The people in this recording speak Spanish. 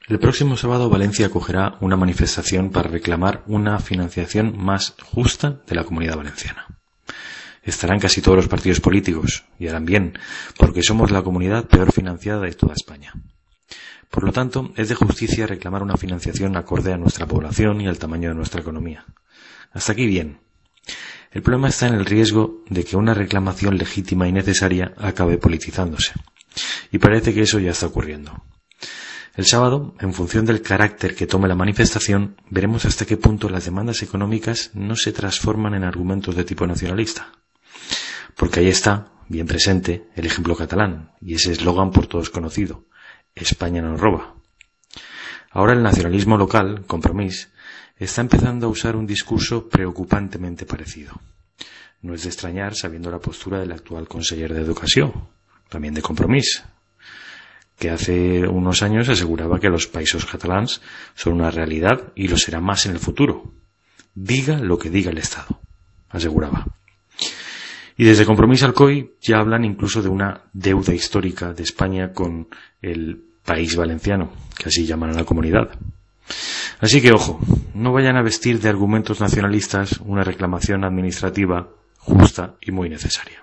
El próximo sábado Valencia acogerá una manifestación para reclamar una financiación más justa de la Comunidad Valenciana. Estarán casi todos los partidos políticos, y harán bien, porque somos la comunidad peor financiada de toda España. Por lo tanto, es de justicia reclamar una financiación acorde a nuestra población y al tamaño de nuestra economía. Hasta aquí bien. El problema está en el riesgo de que una reclamación legítima y necesaria acabe politizándose. Y parece que eso ya está ocurriendo. El sábado, en función del carácter que tome la manifestación, veremos hasta qué punto las demandas económicas no se transforman en argumentos de tipo nacionalista. Porque ahí está, bien presente, el ejemplo catalán, y ese eslogan por todos conocido: España nos roba. Ahora el nacionalismo local, Compromís, está empezando a usar un discurso preocupantemente parecido. No es de extrañar sabiendo la postura del actual conseller de Educación, también de Compromís, que hace unos años aseguraba que los països catalans son una realidad y lo será más en el futuro. Diga lo que diga el Estado, aseguraba. Y desde Compromís Alcoy ya hablan incluso de una deuda histórica de España con el País Valenciano, que así llaman a la comunidad. Así que ojo, no vayan a vestir de argumentos nacionalistas una reclamación administrativa justa y muy necesaria.